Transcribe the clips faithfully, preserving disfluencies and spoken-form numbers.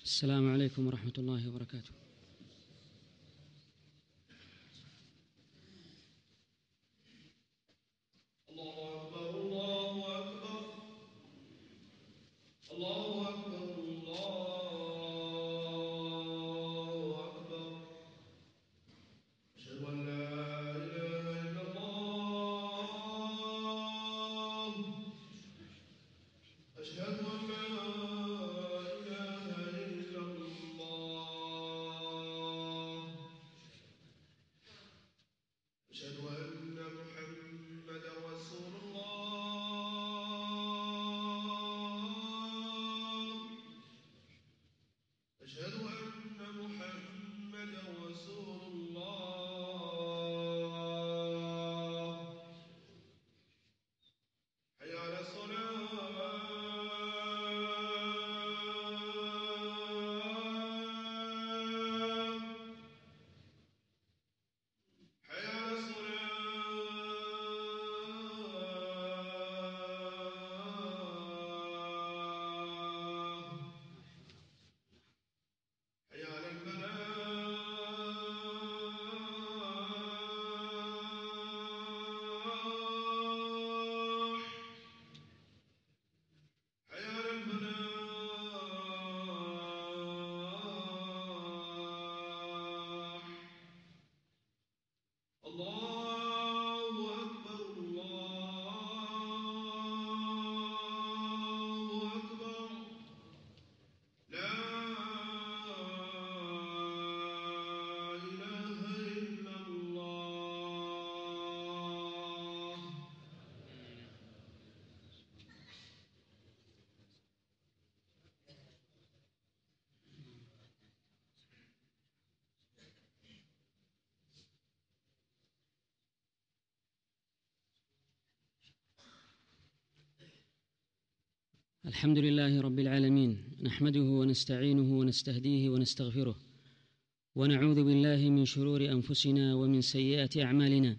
السلام عليكم ورحمة الله وبركاته. الحمد لله رب العالمين، نحمده ونستعينه ونستهديه ونستغفره، ونعوذ بالله من شرور أنفسنا ومن سيئات أعمالنا.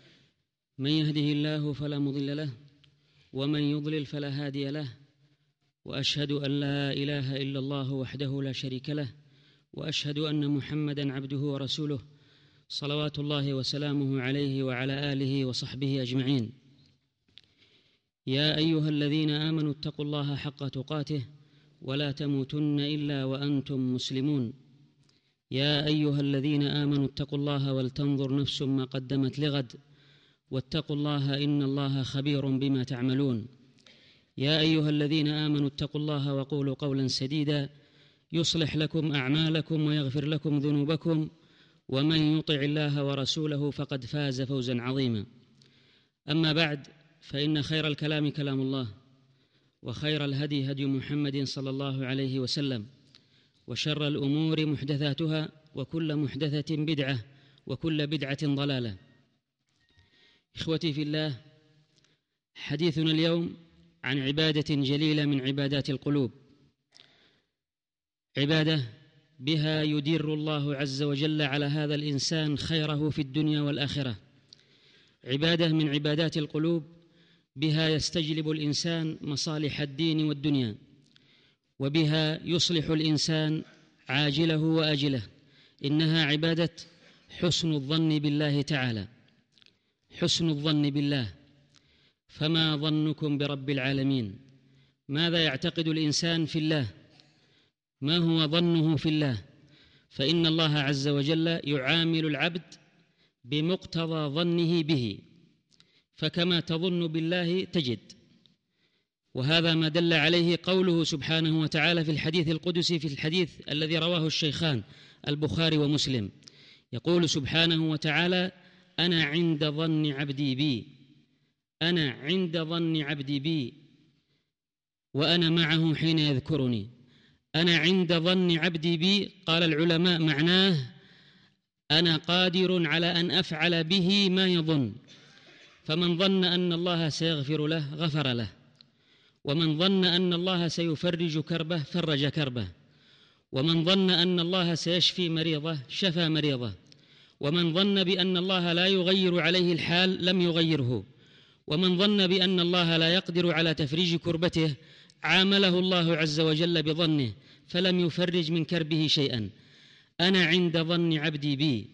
من يهده الله فلا مضل له، ومن يضلل فلا هادي له، وأشهد أن لا إله إلا الله وحده لا شريك له، وأشهد أن محمدًا عبده ورسوله، صلوات الله وسلامه عليه وعلى آله وصحبه أجمعين. يا أيها الذين آمنوا اتقوا الله حق تقاته ولا تموتن إلا وأنتم مسلمون. يا أيها الذين آمنوا اتقوا الله ولتنظر نفس ما قدمت لغد، واتقوا الله إن الله خبير بما تعملون. يا أيها الذين آمنوا اتقوا الله وقولوا قولا سديدا يصلح لكم أعمالكم ويغفر لكم ذنوبكم، ومن يطع الله ورسوله فقد فاز فوزا عظيما. أما بعد، فإن خير الكلام كلام الله، وخير الهدي هدي محمد صلى الله عليه وسلم، وشر الأمور محدثاتها، وكل محدثة بدعة، وكل بدعة ضلالة. إخوتي في الله، حديثنا اليوم عن عبادة جليلة من عبادات القلوب، عبادة بها يدير الله عز وجل على هذا الإنسان خيره في الدنيا والآخرة، عبادة من عبادات القلوب بها يستجلب الإنسان مصالح الدين والدنيا، وبها يصلح الإنسان عاجله وآجله. إنها عبادة حسن الظن بالله تعالى، حسن الظن بالله. فما ظنكم برب العالمين؟ ماذا يعتقد الإنسان في الله؟ ما هو ظنه في الله؟ فإن الله عز وجل يعامل العبد بمقتضى ظنه به، فكما تظن بالله تجد. وهذا ما دل عليه قوله سبحانه وتعالى في الحديث القدسي، في الحديث الذي رواه الشيخان البخاري ومسلم، يقول سبحانه وتعالى: أنا عند ظن عبدي بي، أنا عند ظن عبدي بي وأنا معه حين يذكرني. أنا عند ظن عبدي بي، قال العلماء معناه أنا قادر على أن أفعل به ما يظن. فمن ظن أن الله سيغفر له غفر له، ومن ظن أن الله سيفرج كربه فرج كربه، ومن ظن أن الله سيشفي مريضه شفى مريضه، ومن ظن بأن الله لا يغير عليه الحال لم يغيره، ومن ظن بأن الله لا يقدر على تفريج كربته عامله الله عز وجل بظنه فلم يفرج من كربه شيئا. أنا عند ظن عبدي بي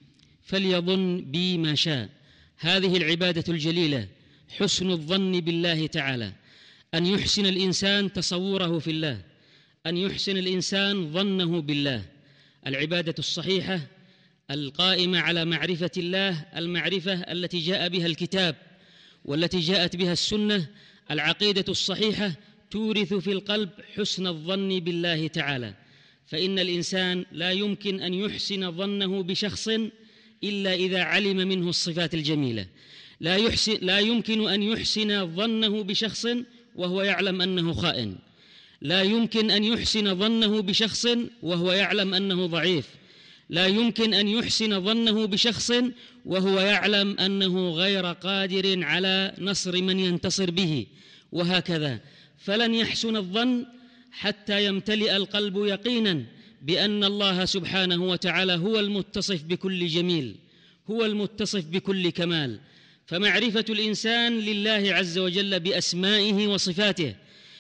فليظن بي ما شاء. هذه العبادة الجليلة حسن الظن بالله تعالى، أن يحسن الإنسان تصوره في الله، أن يحسن الإنسان ظنه بالله. العبادة الصحيحة القائمة على معرفة الله، المعرفة التي جاء بها الكتاب والتي جاءت بها السنة، العقيدة الصحيحة تورث في القلب حسن الظن بالله تعالى. فإن الإنسان لا يمكن أن يحسن ظنه بشخص إلا إذا علم منه الصفات الجميلة. لا, يحسن لا يمكن أن يحسن ظنه بشخص وهو يعلم أنه خائن، لا يمكن أن يحسن ظنه بشخص وهو يعلم أنه ضعيف، لا يمكن أن يحسن ظنه بشخص وهو يعلم أنه غير قادر على نصر من ينتصر به، وهكذا. فلن يحسن الظن حتى يمتلئ القلب يقينا بأن الله سبحانه وتعالى هو المتصف بكل جميل، هو المتصف بكل كمال. فمعرفة الإنسان لله عز وجل بأسمائه وصفاته،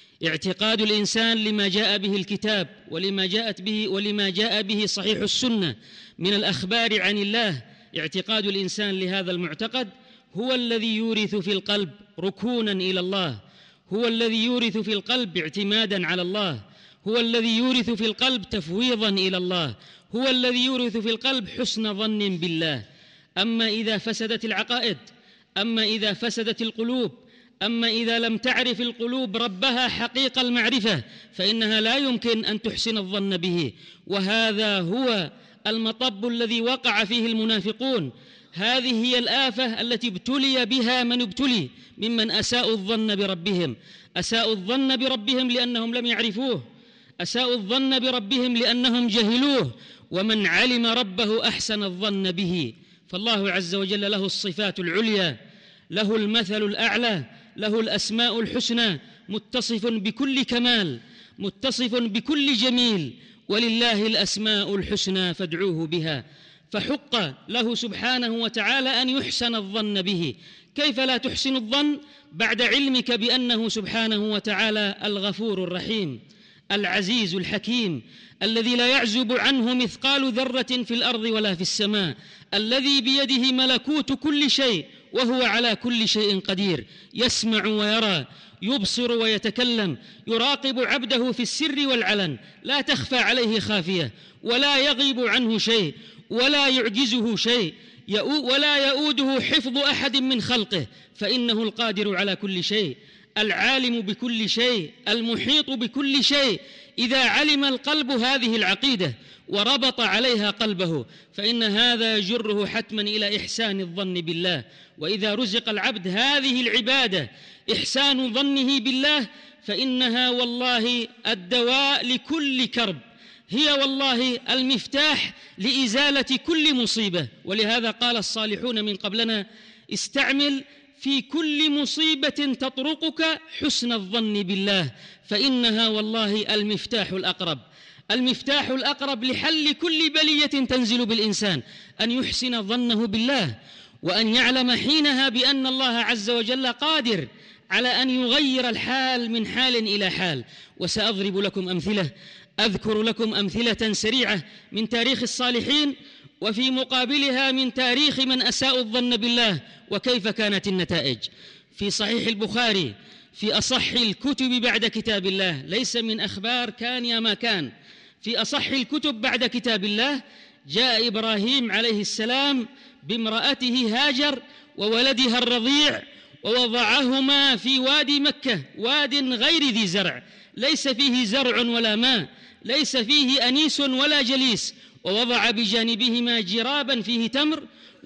اعتقاد الإنسان لما جاء به الكتاب ولما جاءت به ولما جاء به صحيح السنة من الأخبار عن الله، اعتقاد الإنسان لهذا المعتقد هو الذي يورث في القلب ركونا إلى الله، هو الذي يورث في القلب اعتمادا على الله، هو الذي يورث في القلب تفويضا إلى الله، هو الذي يورث في القلب حسن ظن بالله. أما إذا فسدت العقائد، أما إذا فسدت القلوب، أما إذا لم تعرف القلوب ربها حقيقة المعرفة فإنها لا يمكن أن تحسن الظن به. وهذا هو المطب الذي وقع فيه المنافقون، هذه هي الآفة التي ابتلي بها من ابتلي ممن أساءوا الظن بربهم. أساءوا الظن بربهم لأنهم لم يعرفوه، أساءوا الظن بربهم لأنهم جهلوه، ومن علم ربه أحسن الظن به. فالله عز وجل له الصفات العليا، له المثل الأعلى، له الأسماء الحسنى، متصف بكل كمال، متصف بكل جميل، ولله الأسماء الحسنى فادعوه بها. فحق له سبحانه وتعالى أن يحسن الظن به. كيف لا تحسن الظن بعد علمك بأنه سبحانه وتعالى الغفور الرحيم، العزيز الحكيم، الذي لا يعزب عنه مثقال ذرة في الأرض ولا في السماء، الذي بيده ملكوت كل شيء وهو على كل شيء قدير، يسمع ويرى، يبصر ويتكلم، يراقب عبده في السر والعلن، لا تخفى عليه خافية، ولا يغيب عنه شيء، ولا يعجزه شيء، ولا يؤوده حفظ أحد من خلقه، فإنه القادر على كل شيء، العالم بكل شيء، المحيط بكل شيء. إذا علم القلب هذه العقيدة وربط عليها قلبه فإن هذا يجره حتما إلى إحسان الظن بالله. وإذا رزق العبد هذه العبادة إحسان ظنه بالله فإنها والله الدواء لكل كرب، هي والله المفتاح لإزالة كل مصيبة. ولهذا قال الصالحون من قبلنا: استعمل في كل مصيبة تطرقك حسن الظن بالله، فإنها والله المفتاح الأقرب، المفتاح الأقرب لحل كل بلية تنزل بالإنسان، أن يحسن ظنه بالله، وأن يعلم حينها بأن الله عز وجل قادر على أن يغير الحال من حال إلى حال. وسأضرب لكم أمثلة، أذكر لكم أمثلة سريعة من تاريخ الصالحين وفي مقابلها من تاريخ من أساءوا الظن بالله وكيف كانت النتائج. في صحيح البخاري في أصح الكتب بعد كتاب الله، ليس من أخبار كان يا ما كان، في أصح الكتب بعد كتاب الله، جاء إبراهيم عليه السلام بامرأته هاجر وولدها الرضيع ووضعهما في وادي مكة، واد غير ذي زرع، ليس فيه زرع ولا ماء، ليس فيه أنيس ولا جليس، ووضع بجانبهما جرابا فيه تمر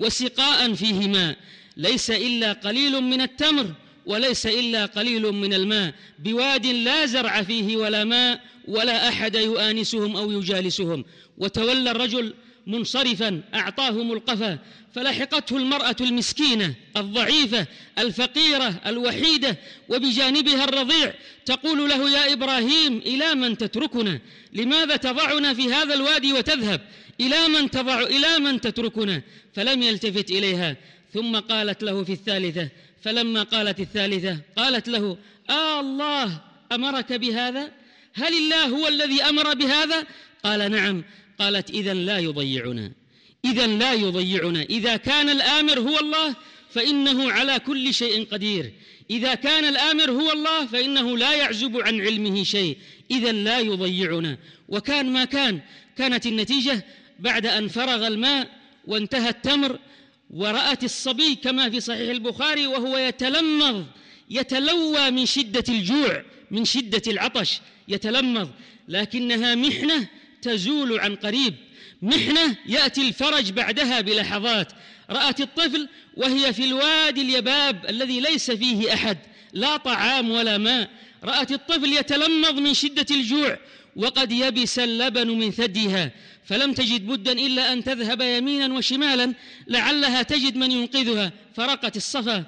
وسقاء فيه ماء، ليس إلا قليل من التمر وليس إلا قليل من الماء، بواد لا زرع فيه ولا ماء ولا أحد يؤانسهم أو يجالسهم. وتولى الرجل منصرفا أعطاهم القفا، فلحقته المرأة المسكينة الضعيفة الفقيرة الوحيدة وبجانبها الرضيع، تقول له: يا إبراهيم إلى من تتركنا؟ لماذا تضعنا في هذا الوادي وتذهب؟ إلى من تضع إلى من تتركنا؟ فلم يلتفت إليها، ثم قالت له في الثالثة، فلما قالت الثالثة قالت له: آه الله أمرك بهذا؟ هل الله هو الذي أمر بهذا؟ قال نعم. قالت إذن لا يضيعنا، إذن لا يضيعنا. إذا كان الآمر هو الله فإنه على كل شيء قدير، إذا كان الآمر هو الله فإنه لا يعزب عن علمه شيء، إذن لا يضيعنا. وكان ما كان، كانت النتيجة بعد أن فرغ الماء وانتهى التمر ورأت الصبي كما في صحيح البخاري وهو يتلمض يتلوى من شدة الجوع، من شدة العطش يتلمض، لكنها محنة تزول عن قريب، محنة يأتي الفرج بعدها بلحظات. رأت الطفل وهي في الوادي اليباب الذي ليس فيه أحد، لا طعام ولا ماء، رأت الطفل يتلمض من شدة الجوع وقد يبس اللبن من ثديها، فلم تجد بدا إلا أن تذهب يمينا وشمالا لعلها تجد من ينقذها، فرقت الصفا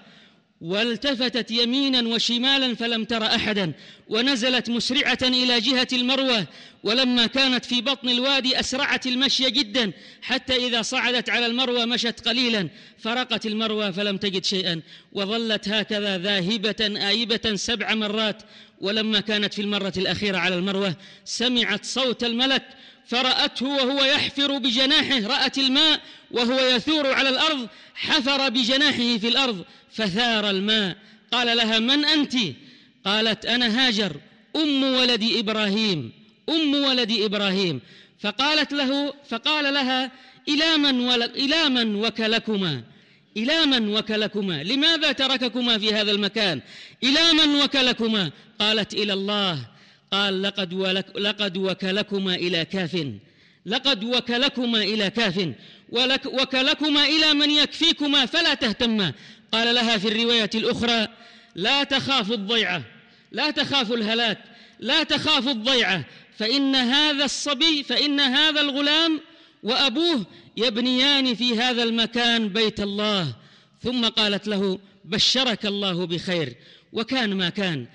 والتفتت يمينا وشمالا فلم تر أحدا، ونزلت مسرعة إلى جهة المروة، ولما كانت في بطن الوادي أسرعت المشي جدا حتى إذا صعدت على المروة مشت قليلا، فرقت المروة فلم تجد شيئا، وظلت هكذا ذاهبة آيبة سبع مرات. ولما كانت في المرة الأخيرة على المروة سمعت صوت الملك فرأته وهو يحفر بجناحه، رأت الماء وهو يثور على الأرض، حفر بجناحه في الأرض فثار الماء. قال لها: من أنت؟ قالت: أنا هاجر أم ولد إبراهيم، أم ولد إبراهيم. فقالت له فقال لها: إلى من, إلى من وكلكما؟ إلى من وكلكما؟ لماذا ترككما في هذا المكان؟ إلى من وكلكما؟ قالت: إلى الله. قال: لقد, ولك لقد وكلكما إلى كاف، لقد وكلكما إلى كاف، ولك وكلكما إلى من يكفيكما فلا تهتما. قال لها في الرواية الأخرى: لا تخاف الضيعة، لا تخاف الهلاك، لا تخاف الضيعة، فإن هذا الصبي فإن هذا الغلام وأبوه يبنيان في هذا المكان بيت الله. ثم قالت له: بشرك الله بخير. وكان ما كان،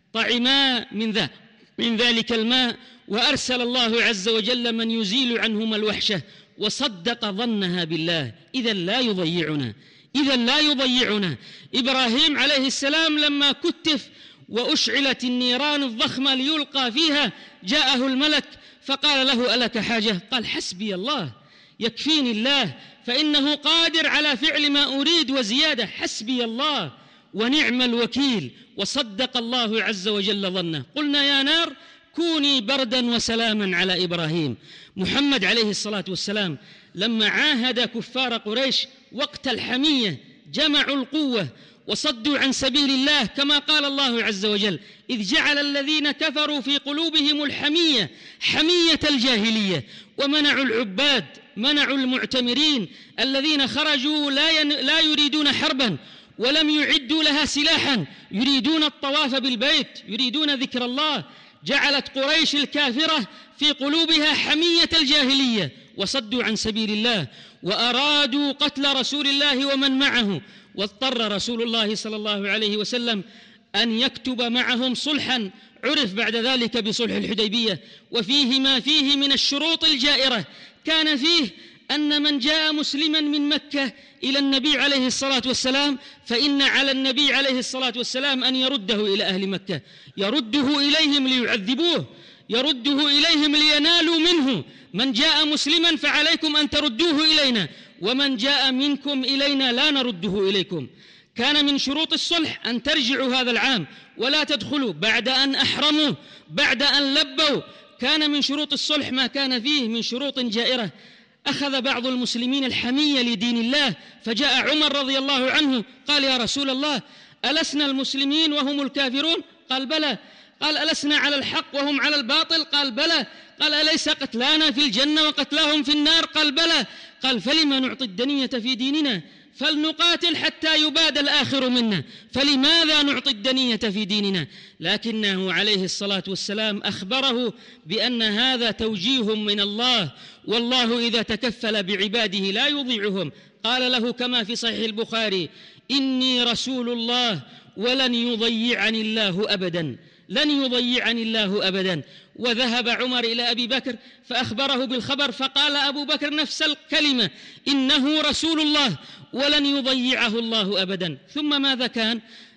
طعما من ذا من ذلك الماء، وأرسل الله عز وجل من يزيل عنهما الوحشة، وصدق ظنها بالله. إذن لا يضيعنا، إذن لا يضيعنا. إبراهيم عليه السلام لما كتف وأشعلت النيران الضخمة ليلقى فيها جاءه الملك فقال له: ألك حاجة؟ قال: حسبي الله، يكفيني الله، فإنه قادر على فعل ما أريد وزيادة، حسبي الله ونعم الوكيل. وصدق الله عز وجل ظنه. قلنا: يا نار كوني بردا وسلاما على إبراهيم. محمد عليه الصلاة والسلام لما عاهد كفار قريش وقت الحمية جمعوا القوة وصدوا عن سبيل الله، كما قال الله عز وجل: إذ جعل الذين كفروا في قلوبهم الحمية حمية الجاهلية، ومنعوا العباد، منعوا المعتمرين الذين خرجوا لا, ين... لا يريدون حربا ولم يعدوا لها سلاحا، يريدون الطواف بالبيت، يريدون ذكر الله. جعلت قريش الكافرة في قلوبها حمية الجاهلية وصدوا عن سبيل الله، وأرادوا قتل رسول الله ومن معه، واضطر رسول الله صلى الله عليه وسلم أن يكتب معهم صلحا عرف بعد ذلك بصلح الحديبية، وفيه ما فيه من الشروط الجائرة. كان فيه أن من جاء مسلما من مكة إلى النبي عليه الصلاة والسلام فإن على النبي عليه الصلاة والسلام أن يرده إلى أهل مكة، يرده إليهم ليعذبوه، يرده إليهم لينالوا منه. من جاء مسلما فعليكم أن تردوه إلينا، ومن جاء منكم إلينا لا نرده إليكم. كان من شروط الصلح أن ترجعوا هذا العام ولا تدخلوا بعد أن أحرموا، بعد أن لبوا. كان من شروط الصلح ما كان فيه من شروط جائرة. أخذ بعض المسلمين الحمية لدين الله، فجاء عمر رضي الله عنه قال: يا رسول الله، ألسنا المسلمين وهم الكافرون؟ قال: بلى. قال: ألسنا على الحق وهم على الباطل؟ قال: بلى. قال: أليس قتلانا في الجنة وقتلاهم في النار؟ قال: بلى. قال: فلما نعطي الدنية في ديننا؟ فلنقاتل حتى يباد الآخر منا. فلماذا نعطي الدنية في ديننا؟ لكنه عليه الصلاة والسلام أخبره بأن هذا توجيه من الله، والله إذا تكفل بعباده لا يضيعهم. قال له كما في صحيح البخاري: إني رسول الله ولن يضيعني الله أبدا، لن يضيعني الله أبدا. وذهب عمر إلى أبي بكر فأخبره بالخبر، فقال أبو بكر نفس الكلمة: إنه رسول الله ولن يضيعه الله أبدا. ثم ماذا كان؟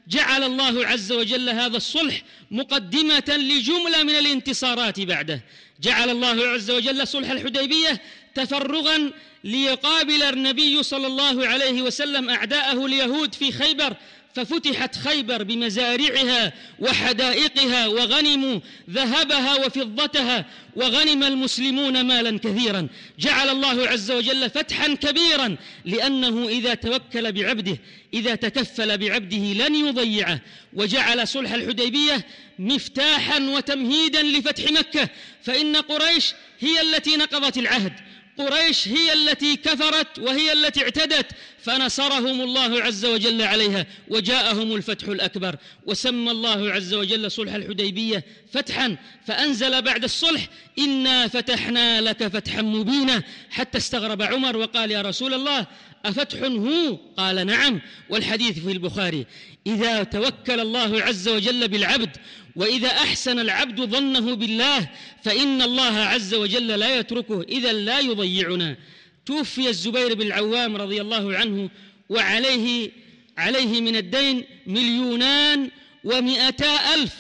جعل الله عز وجل هذا الصلح مقدمة لجملة من الانتصارات بعده. جعل الله عز وجل صلح الحديبية تفرغا ليقابل النبي صلى الله عليه وسلم أعداءه اليهود في خيبر، ففتحت خيبر بمزارعها وحدائقها، وغنموا ذهبها وفضتها، وغنم المسلمون مالا كثيرا. جعل الله عز وجل فتحا كبيرا، لأنه إذا توكل بعبده، إذا تكفل بعبده لن يضيعه. وجعل صلح الحديبية مفتاحا وتمهيدا لفتح مكة، فإن قريش هي التي نقضت العهد، قريش هي التي كفرت وهي التي اعتدت، فنصرهم الله عز وجل عليها وجاءهم الفتح الأكبر. وسمى الله عز وجل صلح الحديبية فتحا، فأنزل بعد الصلح: إنا فتحنا لك فتحا مبينا، حتى استغرب عمر وقال: يا رسول الله أفتح هو؟ قال: نعم. والحديث في البخاري: إذا توكل الله عز وجل بالعبد، وإذا أحسن العبد ظنه بالله، فإن الله عز وجل لا يتركه، إذا لا يضيعنا. توفي الزبير بن العوام رضي الله عنه وعليه عليه من الدين مليونان ومئتا ألف،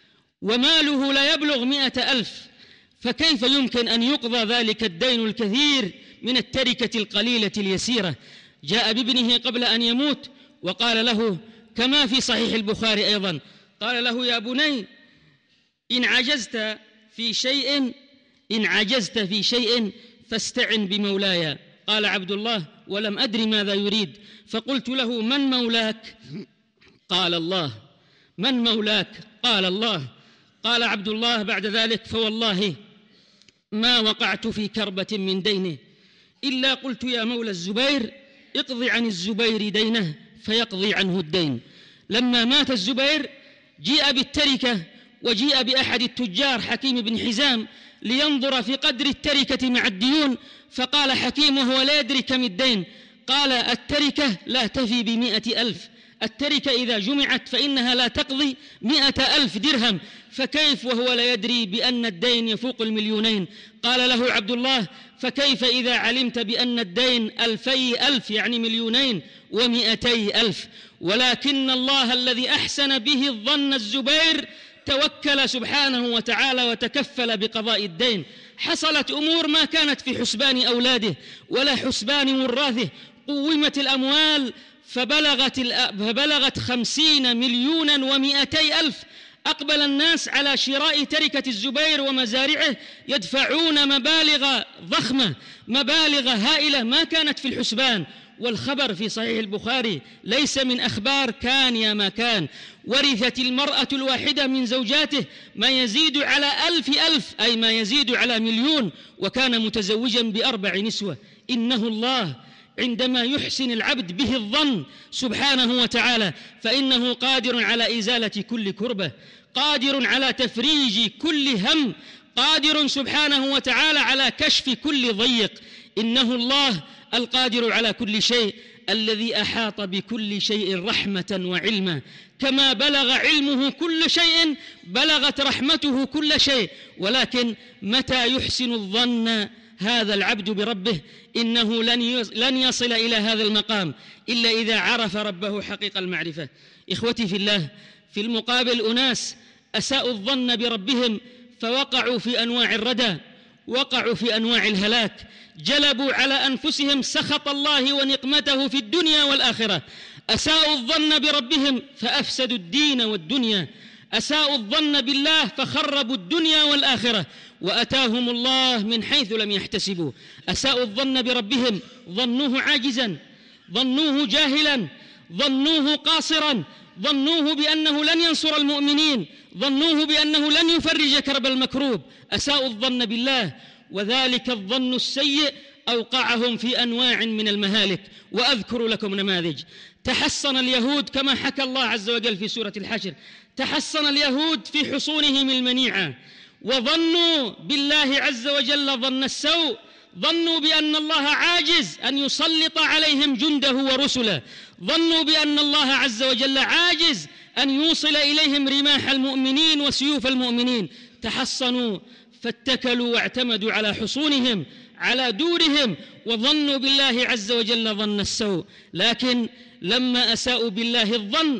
وماله لا يبلغ مئة ألف، فكيف يمكن أن يقضى ذلك الدين الكثير من التركة القليلة اليسيرة؟ جاء بابنه قبل أن يموت وقال له، كما في صحيح البخاري أيضا، قال له: يا بني، إن عجزت في شيء إن عجزت في شيء فاستعن بمولاي. قال عبد الله: ولم أدري ماذا يريد، فقلت له: من مولاك؟ قال: الله. من مولاك؟ قال: الله. قال عبد الله بعد ذلك: فوالله ما وقعت في كربة من دينه إلا قلت: يا مولى الزبير اقضي عن الزبير دينه فيقضي عنه الدين. لما مات الزبير جيء بالتركة، وجيء بأحد التجار حكيم بن حزام لينظر في قدر التركة مع الديون، فقال حكيم وهو لا يدري كم الدين، قال: التركة لا تفي بمئة ألف، التركة إذا جمعت فإنها لا تقضي مئة ألف درهم، فكيف وهو لا يدري بأن الدين يفوق المليونين؟ قال له عبد الله: فكيف إذا علمت بأن الدين ألفي ألف، يعني مليونين ومئتي ألف؟ ولكن الله الذي أحسن به الظن الزبير توكل سبحانه وتعالى وتكفل بقضاء الدين. حصلت أمور ما كانت في حسبان أولاده ولا حسبان وراثه، قومت الأموال فبلغت, فبلغت خمسين مليونا ومئتي ألف. أقبل الناس على شراء تركة الزبير ومزارعه يدفعون مبالغ ضخمة، مبالغ هائلة ما كانت في الحسبان. والخبر في صحيح البخاري ليس من أخبار كان يا ما كان. ورثت المرأة الواحدة من زوجاته ما يزيد على ألف ألف، أي ما يزيد على مليون، وكان متزوجا بأربع نسوة. إنه الله عندما يحسن العبد به الظن سبحانه وتعالى فإنه قادر على إزالة كل كربة، قادر على تفريج كل هم، قادر سبحانه وتعالى على كشف كل ضيق. إنه الله القادر على كل شيء، الذي أحاط بكل شيء رحمة وعلما، كما بلغ علمه كل شيء بلغت رحمته كل شيء. ولكن متى يحسن الظن هذا العبد بربه؟ إنه لن يصل إلى هذا المقام إلا إذا عرف ربه حقيقة المعرفة. إخوتي في الله، في المقابل أناس أساءوا الظن بربهم فوقعوا في أنواع الردى، وقعوا في أنواع الهلاك، جلبوا على أنفسهم سخط الله ونقمته في الدنيا والآخرة. أساءوا الظن بربهم فأفسدوا الدين والدنيا، أساءوا الظن بالله فخربوا الدنيا والآخرة، وأتاهم الله من حيث لم يحتسبوا. أساءوا الظن بربهم، ظنوه عاجزا، ظنوه جاهلا، ظنوه قاصرا، ظنوه بأنه لن ينصر المؤمنين، ظنوه بأنه لن يفرج كرب المكروب. أساءوا الظن بالله، وذلك الظن السيء أوقعهم في أنواع من المهالك. وأذكر لكم نماذج. تحصن اليهود كما حكى الله عز وجل في سورة الحشر، تحصن اليهود في حصونهم المنيعة، وظنوا بالله عز وجل ظن السوء، ظنوا بأن الله عاجز أن يسلط عليهم جنده ورسله، ظنوا بأن الله عز وجل عاجز أن يوصل إليهم رماح المؤمنين وسيوف المؤمنين. تحصنوا فاتكلوا واعتمدوا على حصونهم، على دورهم، وظنوا بالله عز وجل ظن السوء. لكن لما أساءوا بالله الظن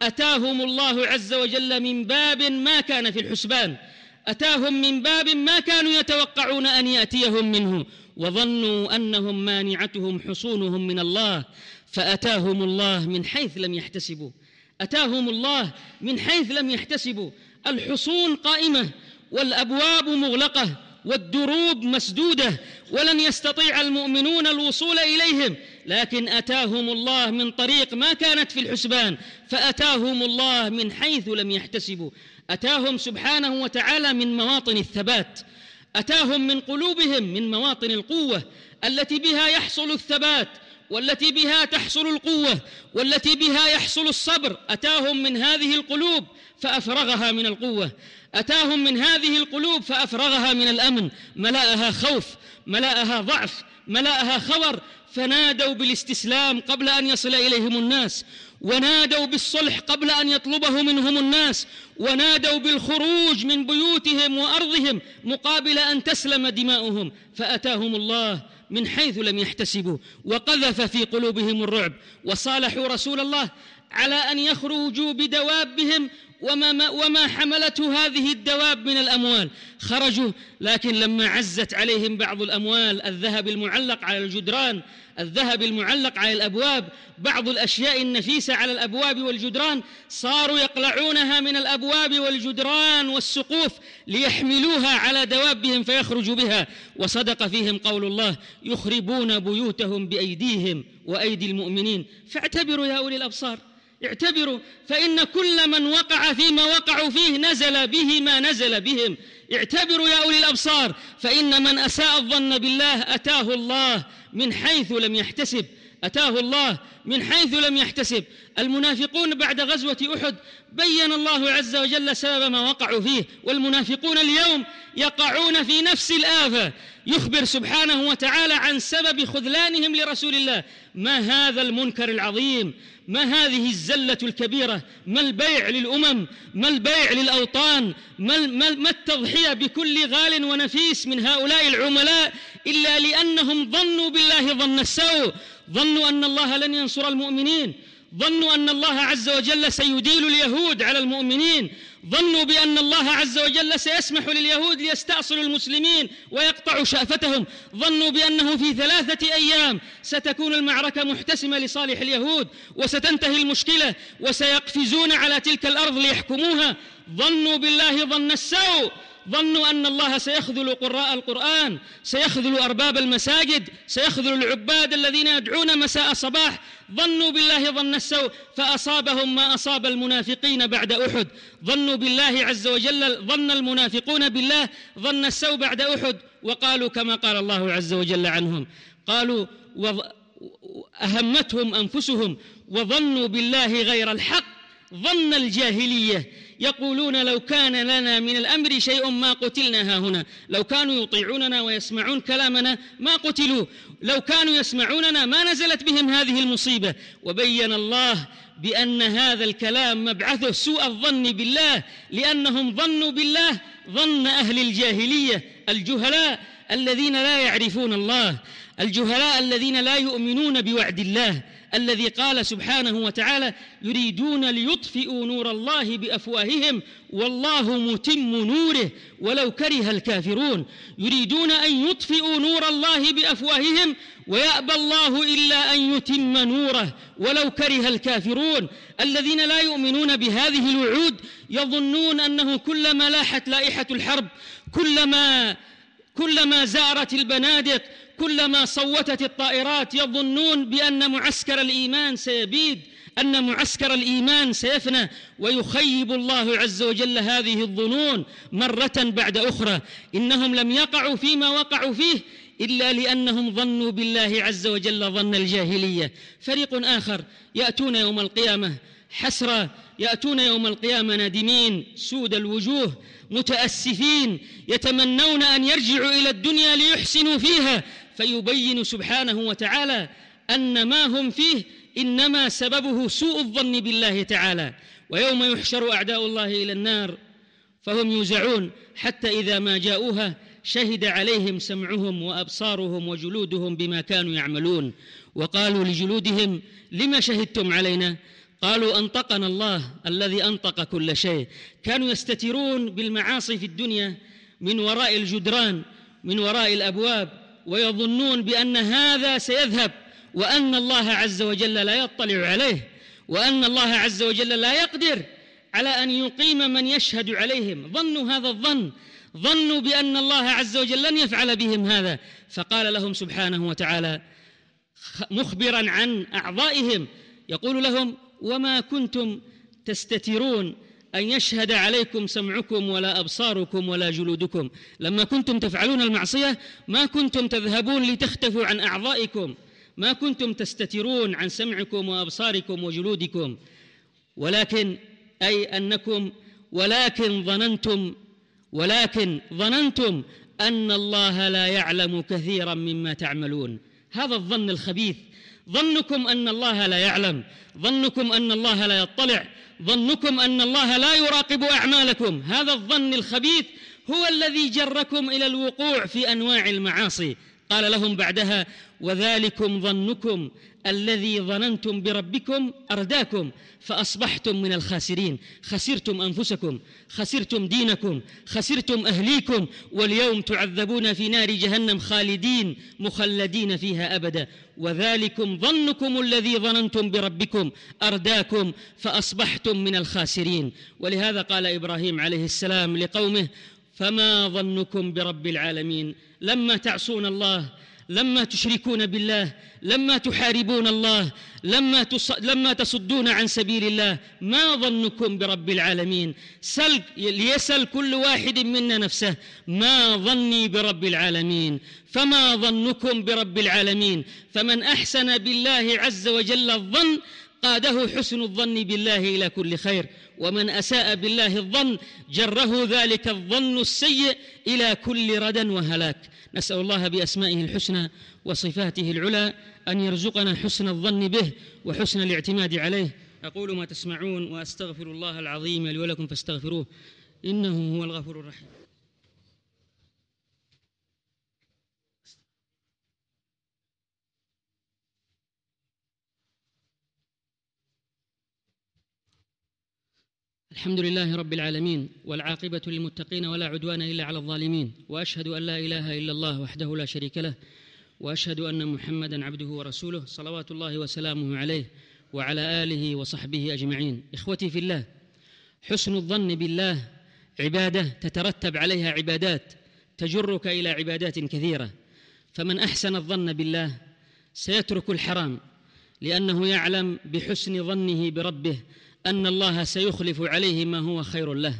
أتاهم الله عز وجل من باب ما كان في الحسبان، أتاهم من باب ما كانوا يتوقعون أن يأتيهم منه، وظنوا أنهم مانعتهم حصونهم من الله، فأتاهم الله من حيث لم يحتسبوا، أتاهم الله من حيث لم يحتسبوا. الحصون قائمة والأبواب مغلقة والدروب مسدودة، ولن يستطيع المؤمنون الوصول إليهم، لكن أتاهم الله من طريق ما كانت في الحسبان، فأتاهم الله من حيث لم يحتسبوا. أتاهم سبحانه وتعالى من مواطن الثبات، أتاهم من قلوبهم من مواطن القوة التي بها يحصل الثبات، والتي بها تحصل القوة، والتي بها يحصل الصبر. أتاهم من هذه القلوب فأفرغها من القوة، أتاهم من هذه القلوب فأفرغها من الأمن، ملأها خوف، ملأها ضعف، ملأها خور، فنادوا بالاستسلام قبل أن يصل إليهم الناس، ونادوا بالصلح قبل أن يطلبه منهم الناس، ونادوا بالخروج من بيوتهم وأرضهم مقابل أن تسلم دماؤهم، فأتاهم الله من حيث لم يحتسبوا، وقذف في قلوبهم الرعب، وصالحوا رسول الله على أن يخرجوا بدوابهم وما, وما حملته هذه الدواب من الأموال. خرجوا، لكن لما عزت عليهم بعض الأموال، الذهب المعلق على الجدران، الذهب المعلق على الأبواب، بعض الأشياء النفيسة على الأبواب والجدران، صاروا يقلعونها من الأبواب والجدران والسقوف ليحملوها على دوابهم فيخرجوا بها. وصدق فيهم قول الله: يخربون بيوتهم بأيديهم وأيدي المؤمنين. فاعتبروا يا أولي الأبصار، اعتبروا، فإن كل من وقع فيما وقعوا فيه نزل به ما نزل بهم. اعتبروا يا أولي الأبصار، فإن من أساء الظن بالله أتاه الله من حيث لم يحتسب، أتاه الله من حيث لم يحتسب. المنافقون بعد غزوة أحد بين الله عز وجل سبب ما وقعوا فيه، والمنافقون اليوم يقعون في نفس الآفة. يخبر سبحانه وتعالى عن سبب خذلانهم لرسول الله. ما هذا المنكر العظيم؟ ما هذه الزلة الكبيرة؟ ما البيع للأمم؟ ما البيع للأوطان؟ ما, ما التضحية بكل غال ونفيس من هؤلاء العملاء إلا لأنهم ظنوا بالله ظن السوء، ظنوا أن الله لن ينصر المؤمنين، ظنوا أن الله عز وجل سيديل اليهود على المؤمنين، ظنوا بأن الله عز وجل سيسمح لليهود ليستأصلوا المسلمين ويقطعوا شأفتهم، ظنوا بأنه في ثلاثة أيام ستكون المعركة محتسمة لصالح اليهود وستنتهي المشكلة وسيقفزون على تلك الأرض ليحكموها. ظنوا بالله ظن السوء، ظنوا أن الله سيخذل قراء القرآن، سيخذل أرباب المساجد، سيخذل العباد الذين يدعون مساء صباح. ظنوا بالله ظن السوء، فأصابهم ما أصاب المنافقين بعد أحد. ظنوا بالله عز وجل، ظن المنافقون بالله ظن السوء بعد أحد، وقالوا كما قال الله عز وجل عنهم، قالوا أهمتهم أنفسهم وظنوا بالله غير الحق ظن الجاهلية، يقولون لو كان لنا من الأمر شيء ما قتلنا هاهنا. لو كانوا يطيعوننا ويسمعون كلامنا ما قتلوا، لو كانوا يسمعوننا ما نزلت بهم هذه المصيبة. وبين الله بأن هذا الكلام مبعثه سوء الظن بالله، لأنهم ظنوا بالله ظن أهل الجاهلية، الجهلاء الذين لا يعرفون الله، الجهلاء الذين لا يؤمنون بوعد الله الذي قال سبحانه وتعالى: يريدون ليطفئوا نور الله بأفواههم والله متم نوره ولو كره الكافرون. يريدون أن يطفئوا نور الله بأفواههم ويأبى الله إلا أن يتم نوره ولو كره الكافرون. الذين لا يؤمنون بهذه الوعود يظنون أنه كلما لاحت لائحة الحرب، كلما كلما زارت البنادق، كلما صوتت الطائرات، يظنون بأن معسكر الإيمان سيبيد، أن معسكر الإيمان سيفنى. ويخيب الله عز وجل هذه الظنون مرة بعد أخرى. إنهم لم يقعوا فيما وقعوا فيه إلا لأنهم ظنوا بالله عز وجل ظن الجاهلية. فريق آخر يأتون يوم القيامة حسرى، يأتون يوم القيامة نادمين سود الوجوه متأسفين، يتمنون أن يرجعوا إلى الدنيا ليحسنوا فيها، فيبين سبحانه وتعالى أن ما هم فيه إنما سببه سوء الظن بالله تعالى. ويوم يحشر أعداء الله إلى النار فهم يوزعون حتى إذا ما جاءوها شهد عليهم سمعهم وأبصارهم وجلودهم بما كانوا يعملون، وقالوا لجلودهم: لما شهدتم علينا؟ قالوا أنطقنا الله الذي أنطق كل شيء. كانوا يستترون بالمعاصي في الدنيا من وراء الجدران، من وراء الأبواب، ويظنون بأن هذا سيذهب، وأن الله عز وجل لا يطلع عليه، وأن الله عز وجل لا يقدر على أن يقيم من يشهد عليهم. ظنوا هذا الظن، ظنوا بأن الله عز وجل لن يفعل بهم هذا. فقال لهم سبحانه وتعالى مخبرا عن أعضائهم، يقول لهم: وما كنتم تستترون أن يشهد عليكم سمعكم ولا أبصاركم ولا جلودكم. لما كنتم تفعلون المعصية ما كنتم تذهبون لتختفوا عن أعضائكم، ما كنتم تستترون عن سمعكم وأبصاركم وجلودكم، ولكن أي أنكم ولكن ظننتم ولكن ظننتم أن الله لا يعلم كثيرا مما تعملون. هذا الظن الخبيث، ظنكم أن الله لا يعلم، ظنكم أن الله لا يطلع، ظنكم أن الله لا يراقب أعمالكم. هذا الظن الخبيث هو الذي جركم إلى الوقوع في أنواع المعاصي. قال لهم بعدها: وذلكم ظنكم الذي ظننتم بربكم أرداكم فأصبحتم من الخاسرين. خسرتم أنفسكم، خسرتم دينكم، خسرتم أهليكم، واليوم تعذبون في نار جهنم خالدين مخلدين فيها أبدا. وذلكم ظنكم الذي ظننتم بربكم أرداكم فأصبحتم من الخاسرين. ولهذا قال إبراهيم عليه السلام لقومه: فما ظنكم برب العالمين؟ لما تعصون الله، لما تشركون بالله، لما تحاربون الله، لما, تص... لما تصدون عن سبيل الله، ما ظنكم برب العالمين؟ سل... ليسأل كل واحد منا نفسه: ما ظني برب العالمين؟ فما ظنكم برب العالمين؟ فمن أحسن بالله عز وجل الظن قاده حسن الظن بالله إلى كل خير، ومن أساء بالله الظن جره ذلك الظن السيء إلى كل ردى وهلاك. نسأل الله بأسمائه الحسنى وصفاته العلى أن يرزقنا حسن الظن به وحسن الاعتماد عليه. أقول ما تسمعون وأستغفر الله العظيم لي ولكم فاستغفروه إنه هو الغفور الرحيم. الحمد لله رب العالمين، والعاقبة للمتقين ولا عدوان إلا على الظالمين، وأشهد أن لا إله إلا الله وحده لا شريك له، وأشهد أن محمدًا عبده ورسوله صلوات الله وسلامه عليه وعلى آله وصحبه أجمعين. إخوتي في الله، حسن الظن بالله عبادة تترتب عليها عبادات تجرك إلى عبادات كثيرة. فمن أحسن الظن بالله سيترك الحرام، لأنه يعلم بحسن ظنه بربه أن الله سيخلف عليه ما هو خير له.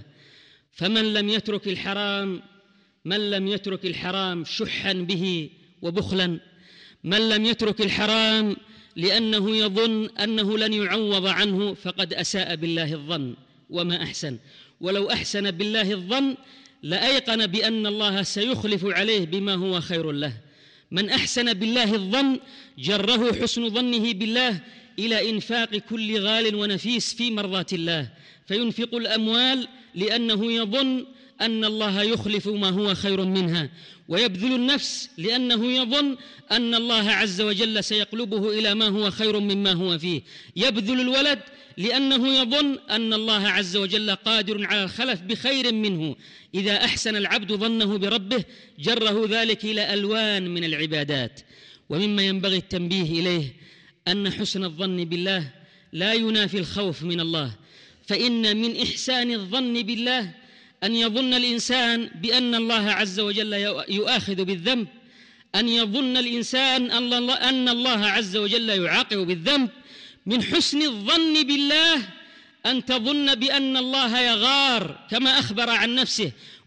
فمن لم يترك الحرام من لم يترك الحرام شحا به وبخلا، من لم يترك الحرام لأنه يظن أنه لن يعوض عنه، فقد أساء بالله الظن. وما أحسن، ولو أحسن بالله الظن لأيقن بأن الله سيخلف عليه بما هو خير له. من أحسن بالله الظن جره حسن ظنه بالله إلى إنفاق كل غال ونفيس في مرضات الله، فينفق الأموال لأنه يظن أن الله يخلف ما هو خير منها، ويبذل النفس لأنه يظن أن الله عز وجل سيقلبه إلى ما هو خير مما هو فيه، يبذل الولد لأنه يظن أن الله عز وجل قادر على الخلف بخير منه. إذا أحسن العبد ظنه بربه جره ذلك إلى ألوان من العبادات. ومما ينبغي التنبيه إليه أن حسن الظن بالله لا ينافي الخوف من الله، فإن من إحسان الظن بالله أن يظن الإنسان بأن الله عز وجل يؤاخذ بالذنب، أن يظن الإنسان أن الله عز وجل يعاقب بالذنب. من حسن الظن بالله أن تظن بأن الله يغار كما أخبر عن نفسه،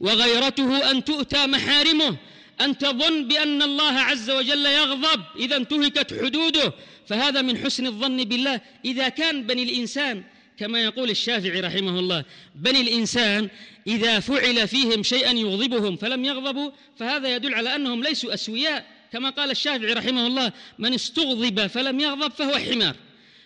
وغيرته أن تؤتى محارمه، أن تظن بأن الله عز وجل يغضب إذا انتهكت حدوده، فهذا من حسن الظن بالله. إذا كان بني الإنسان كما يقول الشافعي رحمه الله: بني الإنسان إذا فعل فيهم شيئا يغضبهم فلم يغضبوا، فهذا يدل على أنهم ليسوا أسوياء، كما قال الشافعي رحمه الله: من استغضب فلم يغضب فهو حمار.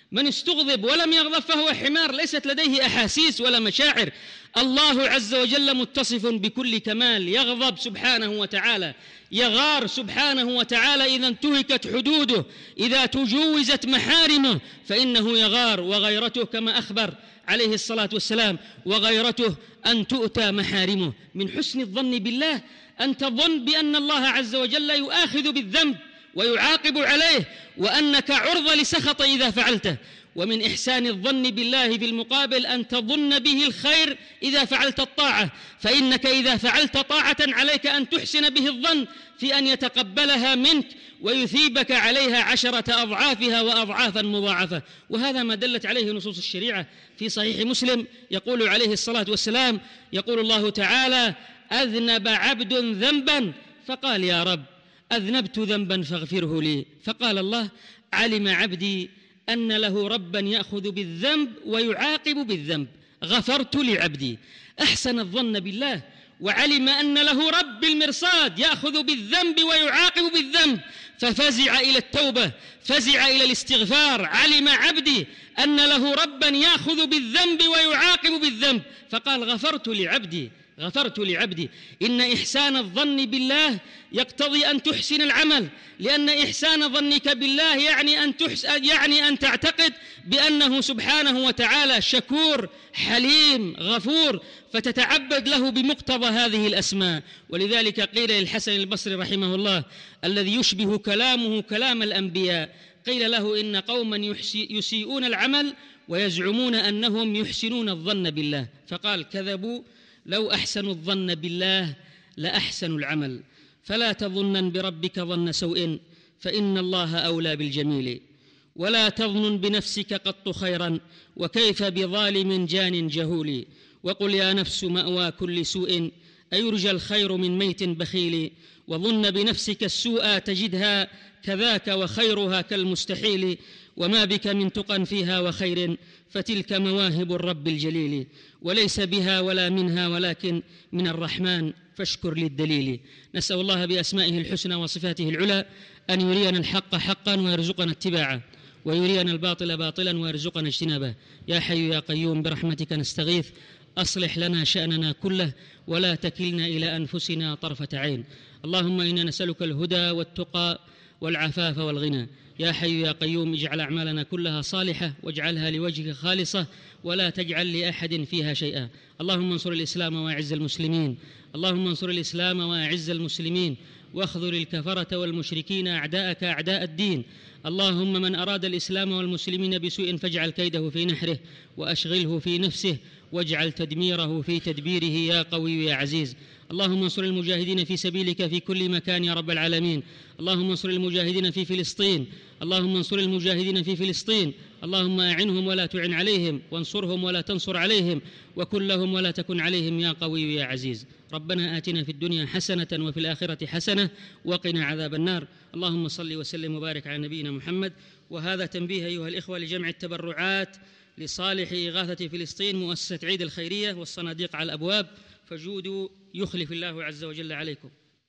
من استغضب ولم يغضب فهو حمار، ليست لديه أحاسيس ولا مشاعر. الله عز وجل متصف بكل كمال، يغضب سبحانه وتعالى، يغار سبحانه وتعالى إذا انتهكت حدوده، إذا تجوزت محارمه فإنه يغار. وغيرته كما أخبر عليه الصلاة والسلام، وغيرته أن تؤتى محارمه. من حسن الظن بالله أن تظن بأن الله عز وجل يؤاخذ بالذنب ويعاقب عليه، وأنك عرضة لسخط إذا فعلته. ومن إحسان الظن بالله في المقابل أن تظن به الخير إذا فعلت الطاعة، فإنك إذا فعلت طاعة عليك أن تحسن به الظن في أن يتقبلها منك ويثيبك عليها عشرة أضعافها وأضعافا مضاعفة. وهذا ما دلت عليه نصوص الشريعة. في صحيح مسلم يقول عليه الصلاة والسلام، يقول الله تعالى: أذنب عبد ذنبا فقال يا رب أذنبت ذنبا فاغفره لي، فقال الله: علم عبدي أن له ربا يأخذ بالذنب ويعاقب بالذنب، غفرت لعبدي. أحسن الظن بالله وعلم أن له رب المرصاد يأخذ بالذنب ويعاقب بالذنب، ففزع إلى التوبة، فزع إلى الاستغفار. علم عبدي أن له ربا يأخذ بالذنب ويعاقب بالذنب، فقال: غفرت لعبدي، غفرت لعبدي. إن إحسان الظن بالله يقتضي أن تحسن العمل، لأن إحسان ظنك بالله يعني أن تحسن، يعني أن تعتقد بأنه سبحانه وتعالى شكور حليم غفور، فتتعبد له بمقتضى هذه الأسماء. ولذلك قيل للحسن البصري رحمه الله الذي يشبه كلامه كلام الأنبياء، قيل له: إن قوما يسيئون العمل ويزعمون أنهم يحسنون الظن بالله، فقال: كذبوا، لو أحسنوا الظن بالله لأحسنوا العمل. فلا تظنن بربك ظن سوء فإن الله أولى بالجميل، ولا تظنن بنفسك قط خيرا وكيف بظالم جان جهول. وقل يا نفس مأوى كل سوء أيرجى الخير من ميت بخيل، وظن بنفسك السوء تجدها كذاك وخيرها كالمستحيل. وما بك من تقى فيها وخير فتلك مواهب الرب الجليل، وليس بها ولا منها ولكن من الرحمن فاشكر للدليل. نسأل الله بأسمائه الحسنى وصفاته العلى أن يرينا الحق حقا ويرزقنا اتباعه، ويرينا الباطل باطلا ويرزقنا اجتنابه. يا حي يا قيوم برحمتك نستغيث، أصلح لنا شأننا كله ولا تكلنا إلى أنفسنا طرفة عين. اللهم إنا نسألك الهدى والتقى والعفاف والغنى. يا حي يا قيوم اجعل أعمالنا كلها صالحة واجعلها لوجهك خالصة ولا تجعل لأحد فيها شيئا. اللهم انصر الإسلام وأعز المسلمين، اللهم انصر الإسلام وأعز المسلمين، واخذل الكفرة والمشركين أعداءك أعداء الدين. اللهم من أراد الإسلام والمسلمين بسوء فاجعل كيده في نحره وأشغله في نفسه واجعل تدميره في تدبيره يا قوي يا عزيز. اللهم انصر المجاهدين في سبيلك في كل مكان يا رب العالمين. اللهم انصر المجاهدين في فلسطين، اللهم انصر المجاهدين في فلسطين، اللهم أعنهم ولا تعن عليهم، وانصرهم ولا تنصر عليهم، وكن لهم ولا تكن عليهم يا قوي يا عزيز. ربنا آتنا في الدنيا حسنة وفي الآخرة حسنة وقنا عذاب النار. اللهم صل وسلم وبارك على نبينا محمد. وهذا تنبيه أيها الإخوة لجمع التبرعات لصالح إغاثة فلسطين، مؤسسة عيد الخيرية والصناديق على الأبواب، فجودوا يخلف الله عز وجل عليكم.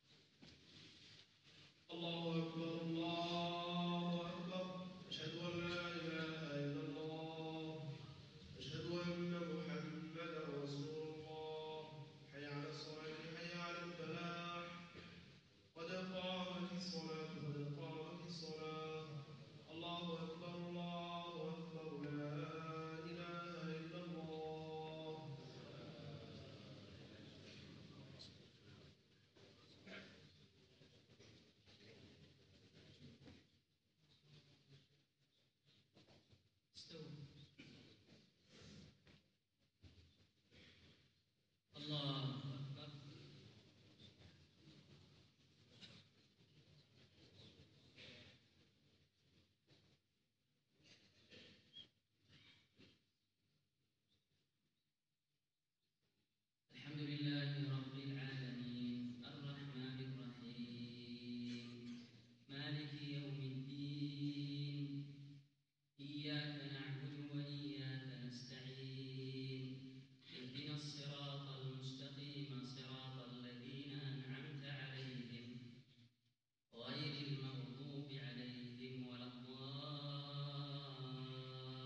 الله أكبر الله أكبر، أشهد أن لا إله إلا الله، أشهد أن محمدا رسول الله. حي على الصلاة حي على الفلاح، قد قامت الصلاة قد قامت الصلاة. الله أكبر الله أكبر، لا إله إلا الله. الله أكبر. الحمد لله رب العالمين الرحمن الرحيم مالك يوم الدين، إياك نعبد وإياك نستعين، اهدنا الصراط المستقيم صراط الذين أنعمت عليهم غير المغضوب عليهم ولا الضالين.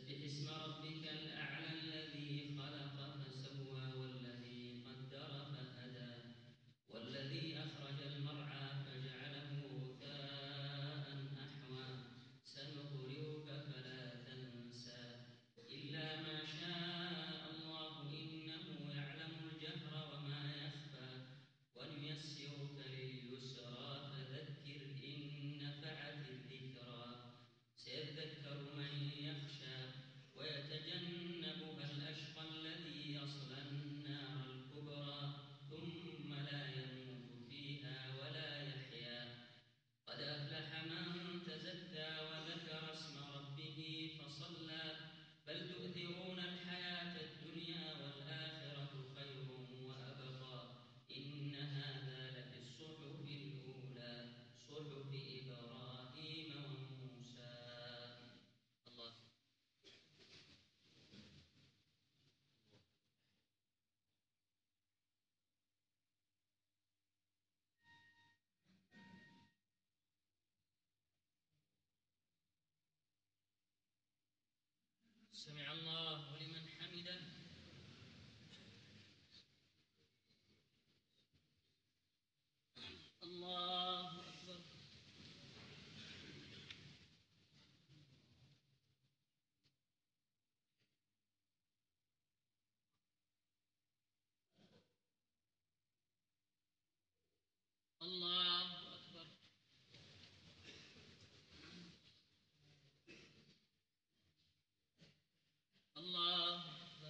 سبح اسم ربك الأعلى الذي خلق فسوى والذي قدر فهدى والذي أخرج المرعى فجعله غثاء أحوى سنقرئك فلا تنسى إلا ما شاء الله إنه يعلم الجهر وما يخفى ونيسرك لليسرى فذكر إن نفعت الذكرى سيذكر من يخشى ويتجنبها الأشقى الذي يصلى النار الكبرى ثم لا يموت فيها ولا يحيا قد أفلح من تزكى وذكر اسم ربه فصلى بل تؤثرون الحياة الدنيا والآخرة خير وأبقى إن هذا لفي الصحف الأولى صحف إبراهيم وموسى. الله. سمع الله لمن حمده. الله أكبر. الله أكبر. الله أكبر.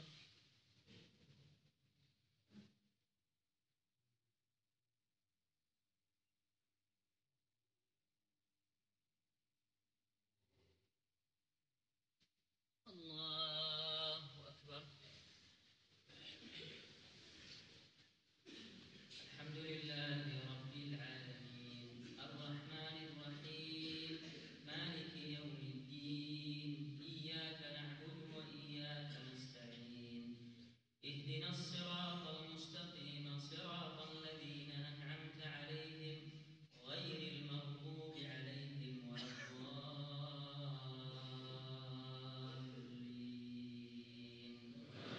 الله أكبر. الحمد لله رب العالمين الرحمن الرحيم مالك يوم الدين إياك نعبد وإياك نستعين اهدنا الصراط المستقيم صراط الذين أنعمت عليهم غير المغضوب عليهم ولا الضالين.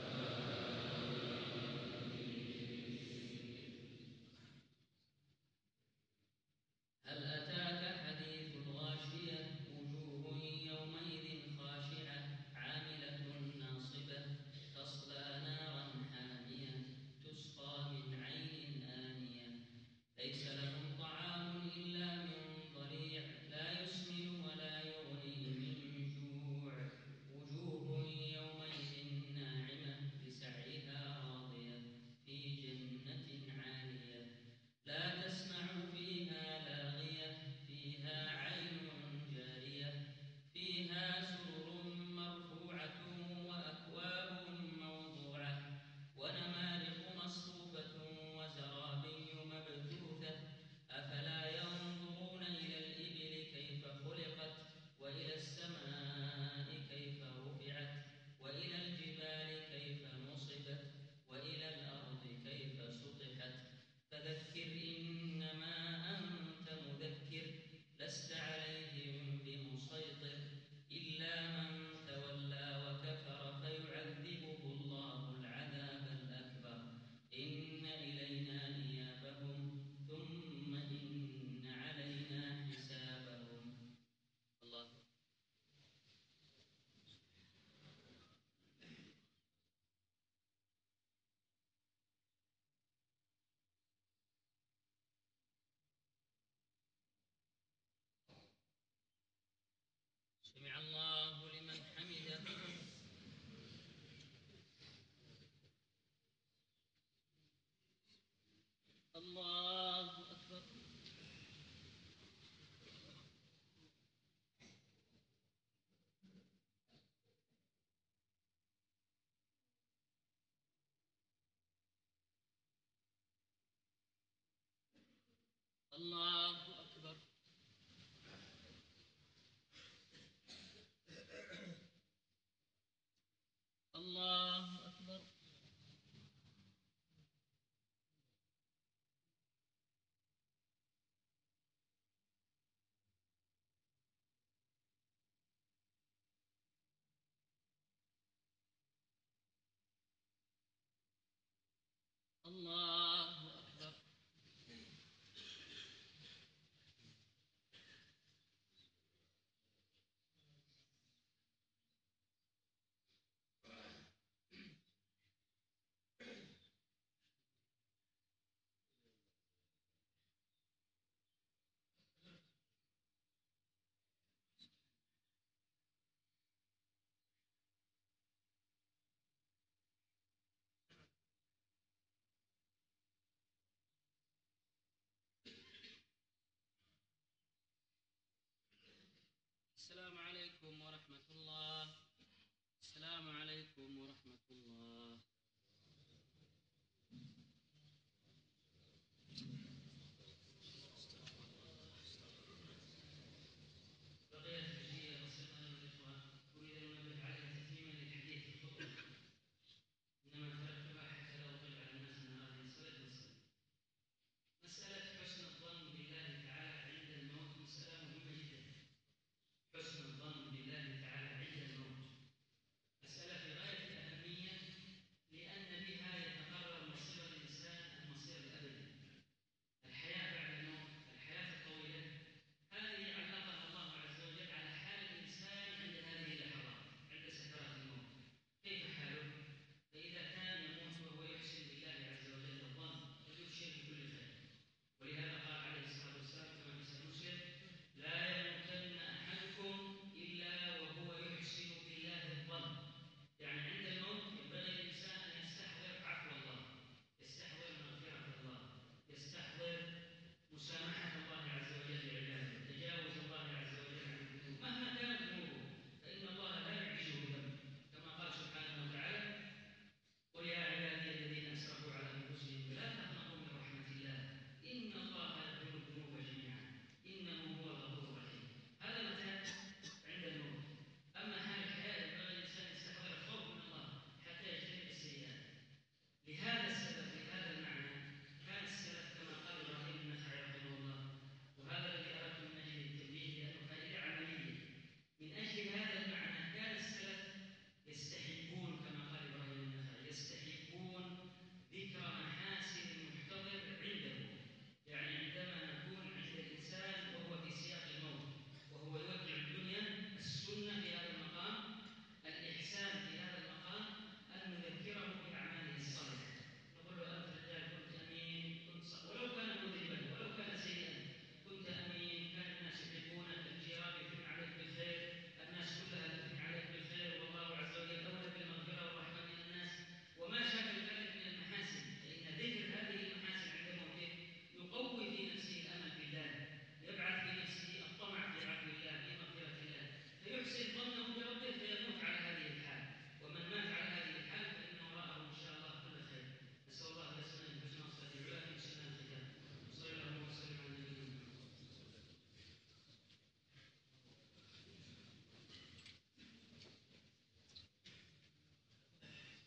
هل أتاك حديث الغاشية وجوه يومئذ خاشعة عاملة ناصبة تصلى نارا حامية تسقى من عين آنية ليس لهم طعام إلا من ضريع لا يسمن ولا يغني من جوع وجوه يومئذ ناعمة لسعيها راضية في جنة عالية لا تسمع فيها لاغية فيها عين جارية فيها سرر مرفوعة وأكواب موضوعة ونمارق مصفوفة وزرابي مبثوثة أفلا ينظرون إلى الإبل كيف خلقت وإلى السماء كيف رفعت وإلى الجبال كيف نصبت وإلى الأرض كيف سطحت فذكر إنما أنت مذكر لست عليهم بمسيطر إلا من تولى وكفر فيعذبه الله العذاب الأكبر إن إلينا إيابهم ثم إن علينا حسابهم. الله. سمع الله لمن حمده. الله أكبر. الله أكبر. الله أكبر. الله أكبر. السلام عليكم ورحمة الله. السلام عليكم.